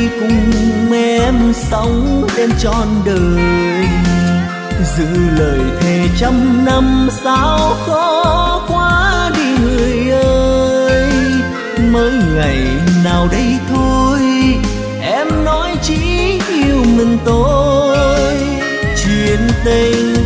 cùng em sống đêm trọn đời. Giữ lời thề trăm năm sao khó quá đi người ơi. Mới ngày nào đây thôi em nói chỉ yêu mình tôi. Chuyện tình